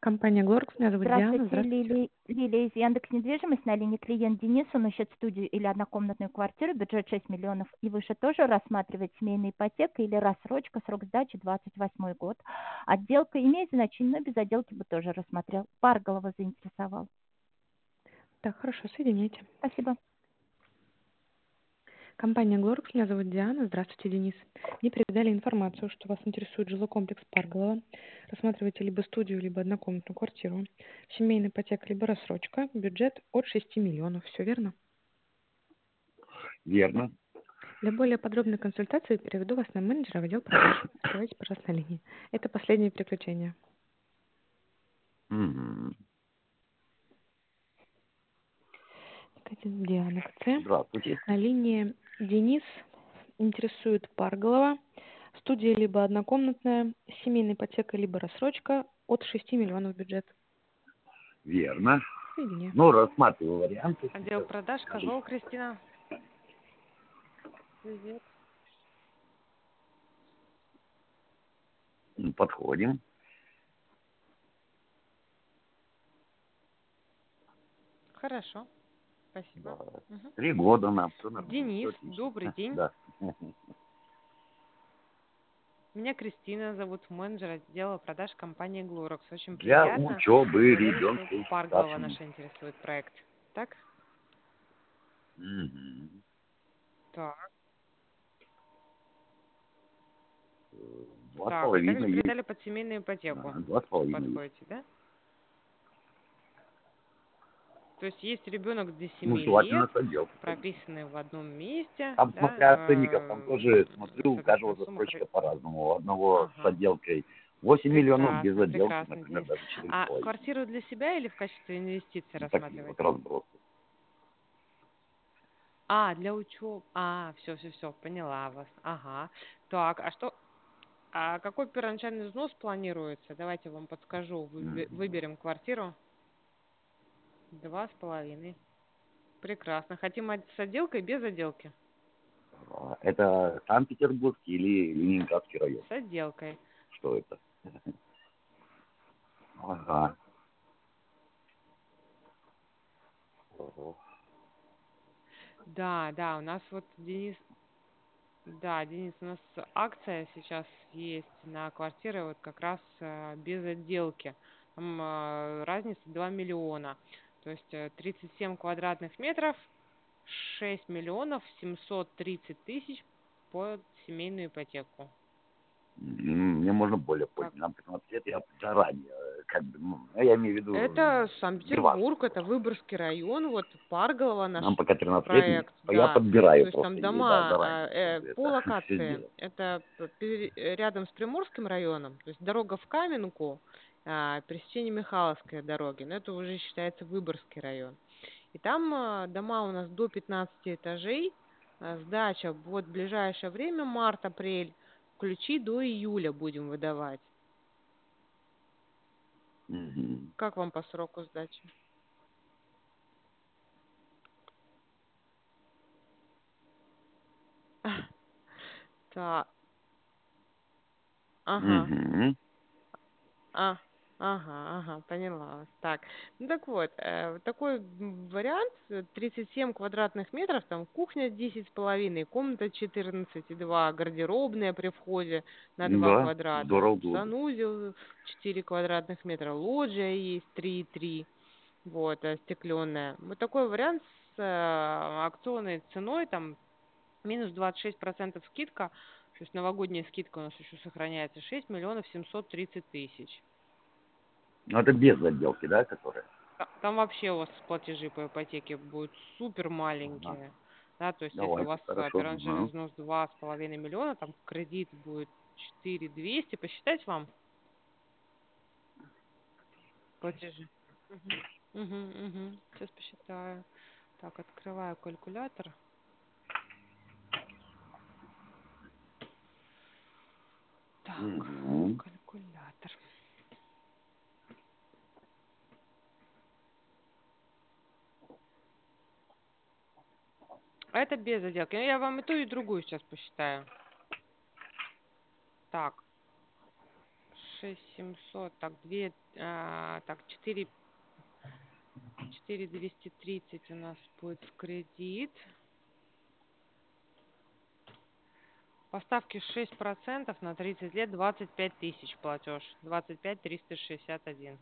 Компания Глоркс, меня зовут Диана. Здравствуйте, Здравствуйте. Лилия из Яндекс Недвижимость. На линии клиент Денис. Он ищет студию или однокомнатную квартиру, бюджет 6 миллионов и выше. Тоже рассматривать семейная ипотека или рассрочка, срок сдачи 28 год. Отделка имеет значение, но без отделки бы тоже рассмотрел. Парголова заинтересовал. Так, хорошо, соединяйте. Спасибо. Компания Глоркс, меня зовут Диана. Здравствуйте, Денис. Мне передали информацию, что вас интересует жилой комплекс Парголова. Рассматриваете либо студию, либо однокомнатную квартиру. Семейная ипотека, либо рассрочка. Бюджет от 6 миллионов. Все верно? Верно. Для более подробной консультации переведу вас на менеджера в отдел продаж. Оставайтесь, пожалуйста, на линии. Это последнее приключение. Мгм. Диана КЦ. Здравствуйте. На линии Денис. Интересует Парголова. Студия либо однокомнатная, семейная ипотека, либо рассрочка от 6 миллионов бюджет. Верно. Соединяю. Ну, рассматриваю варианты. Отдел продаж, Козлова Кристина. Привет. Подходим. Хорошо. Спасибо. Да. Мгм. 3 года нам, все нормально, Денис, все отлично. добрый день. Да. Меня Кристина зовут, менеджер отдела продаж компании Глоракс. Очень Для приятно. учебы Говорили, что ребенка Парголова старшему. наш интересует проект. Так? Мгм. Так. Два с Так, и также половиной есть. передали под семейную ипотеку. 2,5 есть. Подходите, да? То есть есть ребенок до Ну, 7 лет, желательно с отделкой, конечно. прописанный в одном месте, Там да, смотря ценников, там тоже, смотрю, у каждого соответственно, сумма... застройщика по-разному. У одного с Ага, отделкой 8 миллионов, без прекрасно, отделки, прекрасно, например, Денис. даже А 4,5. квартиру для себя или в качестве инвестиции Ну, такие вот рассматриваете? разбросы. А, для учебы. А, все, поняла вас. Ага. Так, а какой первоначальный взнос планируется? Давайте я вам подскажу. Выберем квартиру. 2,5. Прекрасно. Хотим с отделкой, без отделки? Это Санкт-Петербург или Ленинградский район? С отделкой. Что это? Ага. Ого. Да, у нас вот Денис, у нас акция сейчас есть на квартиры вот как раз без отделки. Там разница 2 миллиона. То есть 37 квадратных метров, 6 миллионов 730 тысяч под семейную ипотеку. Мне можно более Как? поздно. Нам 15 лет, я заранее, как бы, я имею в виду, Это не важно Санкт-Петербург, это просто. Выборгский район, вот Парголова наш Нам пока 13 лет, проект, я да. То подбираю есть там просто, и да, дома заранее, чтобы по это все локации. сделать. Это рядом с Приморским районом, то есть дорога в Каменку, пересечение Михайловской дороги, но это уже считается Выборгский район. И там дома у нас до 15 этажей, сдача вот в ближайшее время, март-апрель, ключи до июля будем выдавать. Мгм. Как вам по сроку сдачи? Так, ага. Мгм. А, ага, поняла вас. Так, ну так вот, такой вариант, 37 квадратных метров, там кухня 10,5, комната 14,2, гардеробная при входе на 2 Да, квадрата, здорово было бы. санузел 4 квадратных метра, лоджия есть 3,3, вот, остекленная. Вот такой вариант с акционной ценой, там, минус 26% скидка, то есть новогодняя скидка у нас еще сохраняется, 6 миллионов 730 тысяч. Ну, это без отделки, да, которая? Там вообще у вас платежи по ипотеке будут супер Ага. маленькие. Да, то есть если у Давайте, вас хорошо. первоначальный Ага. взнос 2,5 миллиона, там кредит будет 4 200, посчитать вам платежи? Угу. Сейчас посчитаю. Так, открываю калькулятор. Так, Мгм. калькулятор. А это без отделки. Я вам и ту, и другую сейчас посчитаю. Так, 6700, так, 4230 у нас будет в кредит. Поставки 6% на 30 лет, 25 тысяч платеж, 25 361.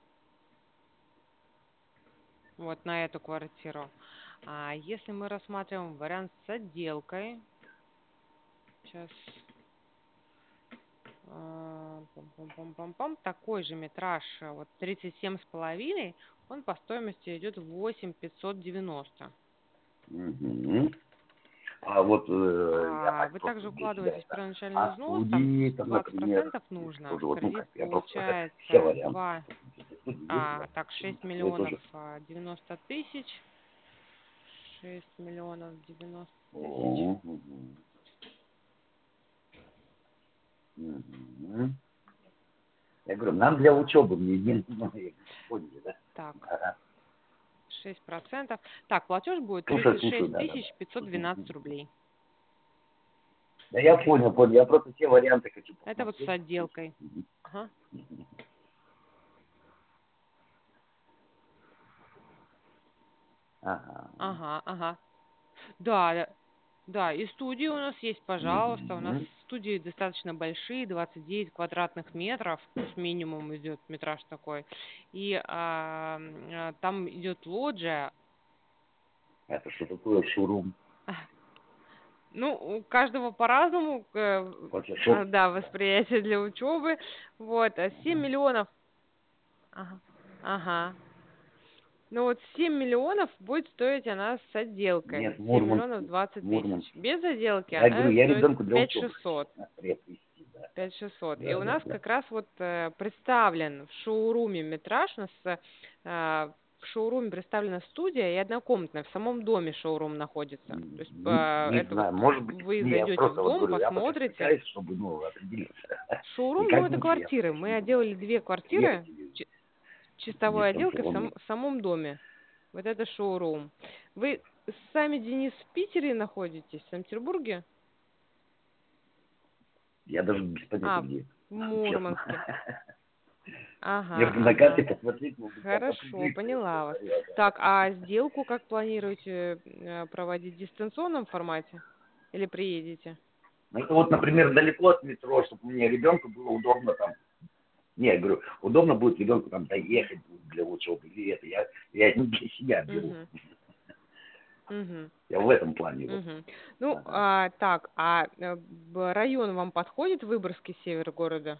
Вот на эту квартиру. А если мы рассматриваем вариант с отделкой, сейчас, пам-пам-пам-пам, такой же метраж, вот 37,5, он по стоимости идет 8590. Угу. А вот я так Вы просто также для себя укладываетесь в это. первоначальный А взнос, там студии, там, например, 20% нужно, тоже в вот, ну кредит как, я просто все получается варианты. 2, Студии есть, да? так, 6 Вы миллионов тоже. 90 тысяч, 6 миллионов 90 тысяч. О, угу. Угу. Я говорю, нам для учебы, мне не поняли, да? Так, Ага. 6%. Так, платеж будет Слушаю, 36 да, да, да. 512 рублей. Да я понял. Я просто все варианты хочу Это вот с посмотреть. отделкой. Мгм. Ага. Ага. Ага. Да, да, и студии у нас есть, пожалуйста. У нас Мгм. студии достаточно большие, 29 квадратных метров, то есть минимум идет метраж такой. И там идет лоджия. Это что такое шоурум? Ну, у каждого по-разному, Фотошоп? да, восприятие для учебы. Вот, 7 миллионов. Ага. Ага. Ну вот 7 миллионов будет стоить она с отделкой. Нет, 7 миллионов Мурманске. 20 тысяч. Мурманске. Без отделки Я она говорю, я стоит ребенку для учебы 5600. хочу приобрести, да. 5600. И Да, у да, нас да. как раз вот представлен в шоуруме метраж. У нас в шоуруме представлена студия и однокомнатная. В самом доме шоурум находится. То есть Не это вот знаю, может быть, вы не, я зайдете в просто вот дом, говорю, я пока посмотрите. спекаюсь, чтобы, определиться. И Шоурум, ну как это лучше, я квартиры. пока еще Мы не знаю. отделали 2 Приехать квартиры или чистовой отделкой дистанционно. в самом доме. Вот это шоурум. Вы сами, Денис, в Питере находитесь, в Санкт-Петербурге? Я даже без понятия, В где это, честно. Мурманске. Мне Ага, бы на карте ага. посмотреть, может быть, как Хорошо, определиться. поняла вас. Да. Так, а сделку как планируете проводить в дистанционном формате? Или приедете? Ну, это вот, например, далеко от метро, чтобы мне ребенку было удобно там. Не, я говорю, удобно будет ребенку там доехать для учебы или это. Я не для себя беру. Угу, угу, Я в этом плане вот. угу. Ну, Ага. так, район вам подходит, Выборгский, север города?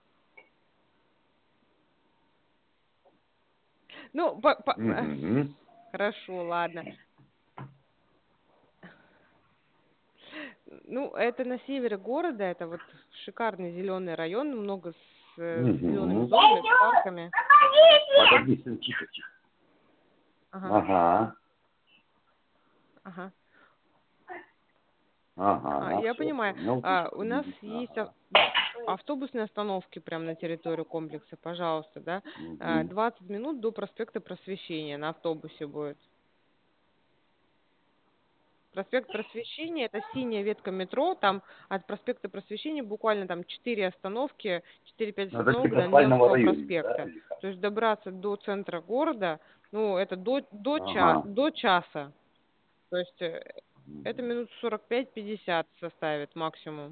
Ну, Мгм. хорошо, ладно. Ну, это на севере города, это вот шикарный зеленый район, много с зелеными Мгм. зонами, с парками. Подожди, сын, тихо. Ага, Ага. Ага, я все, понимаю. понял. У нас есть Ага. автобусные остановки прямо на территории комплекса, пожалуйста, да. Мгм. 20 минут до проспекта Просвещения на автобусе будет. Проспект Просвещения — это синяя ветка метро, там от проспекта Просвещения буквально там 4 остановки, 4-5 Ну, это остановок типа до спального Невского района, да, проспекта. или как? То есть добраться до центра города, ну, это Ага. до часа. То есть это Мгм. минут 45-50 составит максимум.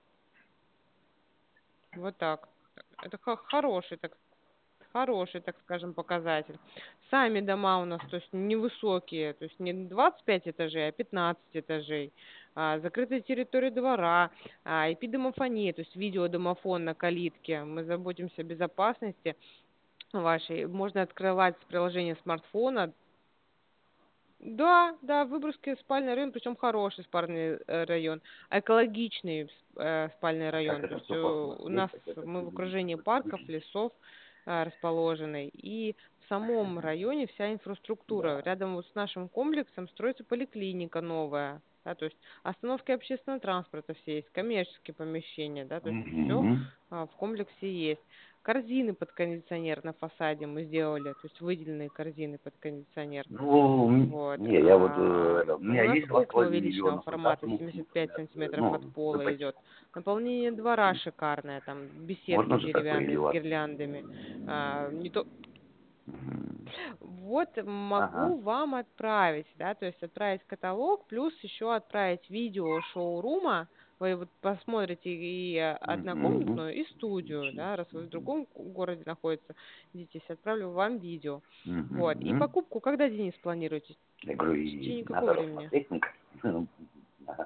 Вот так. Это хороший, так скажем, показатель. Сами дома у нас, то есть невысокие, то есть не 25 этажей, а 15 этажей. Закрытая территория двора, IP-домофония, то есть видеодомофон на калитке. Мы заботимся о безопасности вашей. Можно открывать с приложения смартфона. Да, да, Выборгский спальный район, причем хороший спальный район, экологичный спальный А как район. То это есть все у нас посмотреть, как это мы в выглядит, окружении какой парков, выглядит? лесов расположены. И в самом районе вся инфраструктура. Да. Рядом вот с нашим комплексом строится поликлиника новая. да, то есть остановки общественного транспорта все есть, коммерческие помещения, да, то есть все Мгм. в комплексе есть. Корзины под кондиционер на фасаде мы сделали, то есть выделенные корзины под кондиционер. Ну, Вот. не, я вот, у У меня нас есть окна 2,5 увеличенного миллиона, да, формата, ну, 75 сантиметров от ну, пола идет. Наполнение двора шикарное, там беседки можно же такое деревянные с издеваться. гирляндами. Не то, Мгм. вот Ага. могу вам отправить, да, то есть отправить каталог, плюс еще отправить видео шоурума. Вы вот посмотрите и Мгм. однокомнатную, и студию, да, раз вы в другом городе находитесь, отправлю вам видео. Вот. И Мгм. покупку когда, Денис, планируете? Я говорю, В и течение какого надо времени? рассмотреть, ну, ага.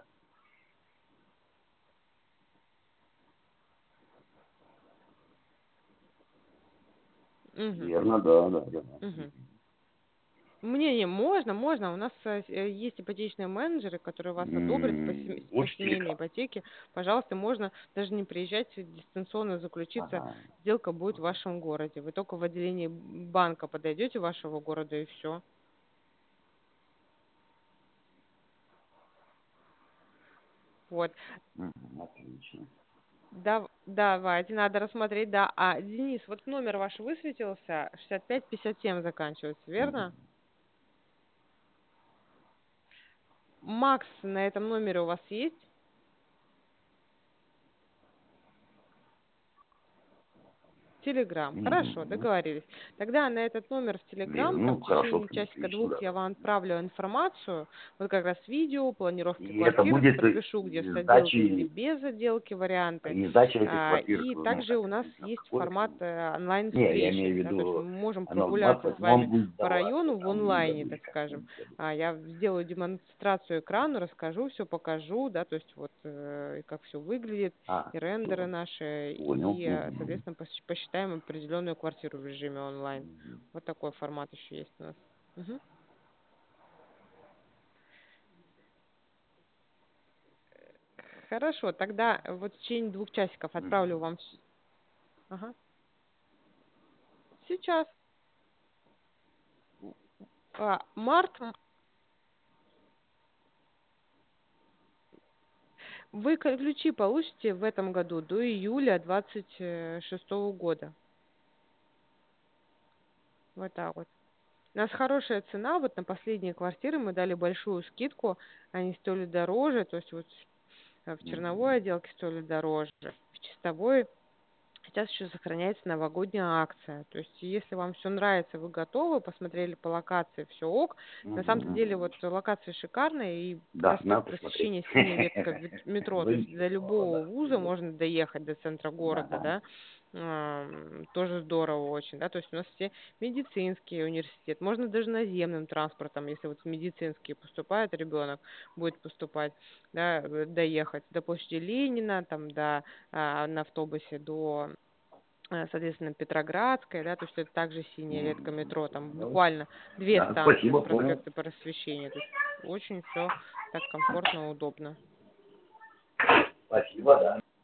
Угу. Верно, да, да, да. Угу. Не, можно. У нас есть ипотечные менеджеры, которые вас одобрят по Лучше семейной телефон. ипотеке. Пожалуйста, можно даже не приезжать, дистанционно заключиться. Ага. Сделка будет в вашем городе. Вы только в отделении банка подойдете вашего города и все. Вот. Мгм. Отлично. Да, давайте, надо рассмотреть, да. А, Денис, вот номер ваш высветился, 6557 заканчивается, верно? Мгм. Макс на этом номере у вас есть? Телеграм. Хорошо, Мгм. договорились. Тогда на этот номер в Телеграм, там Ну, в хорошо, течение отлично, часика-двух да, я да. вам отправлю информацию, вот как раз видео, планировки И это квартиры, будет подпишу, где с отделкой или сдачи, без отделки варианты. при сдаче этих квартир, И ну, также как, у нас на есть какое формат время? Не, я имею онлайн-встречи, в да, то есть мы виду, можем оно в прогуляться с 28-м вами будет по сдаваться, району в там, в этом году онлайне, или так как в скажем. этом году. Я сделаю демонстрацию экрана, расскажу все, покажу, да, то есть вот как все выглядит, и рендеры Всё, наши, понял. и, Мгм. соответственно, посчитаем определенную квартиру в режиме онлайн. Мгм. Вот такой формат еще есть у нас. Мгм. Хорошо, тогда вот в течение 2 часиков отправлю Мгм. вам. Ага. Сейчас. Март, вы ключи получите в этом году до июля 26 года. Вот так вот. У нас хорошая цена, вот на последние квартиры мы дали большую скидку, они стоили дороже, то есть вот в Мгм. черновой отделке стоили дороже, в чистовой сейчас еще сохраняется новогодняя акция. То есть, если вам все нравится, вы готовы, посмотрели по локации, все ок. На Мгм. самом деле, Мгм. вот локация шикарная и Да, проспект надо посмотреть. Просвещения, синяя ветка метро. То есть, до Заинтересовало, любого да. вуза Вот. можно доехать, до центра города, Ага. да. Тоже здорово очень, да. То есть, у нас все медицинские университет. Можно даже наземным транспортом, если вот в медицинский поступает ребенок, будет поступать, да, доехать до площади Ленина, там, на автобусе до соответственно, Петроградская, да, то есть это также синяя ветка Мгм. метро, там Ну, буквально 2 да, станции спасибо, с понял. проспекта Просвещения, то есть очень все так комфортно, удобно. Спасибо, да.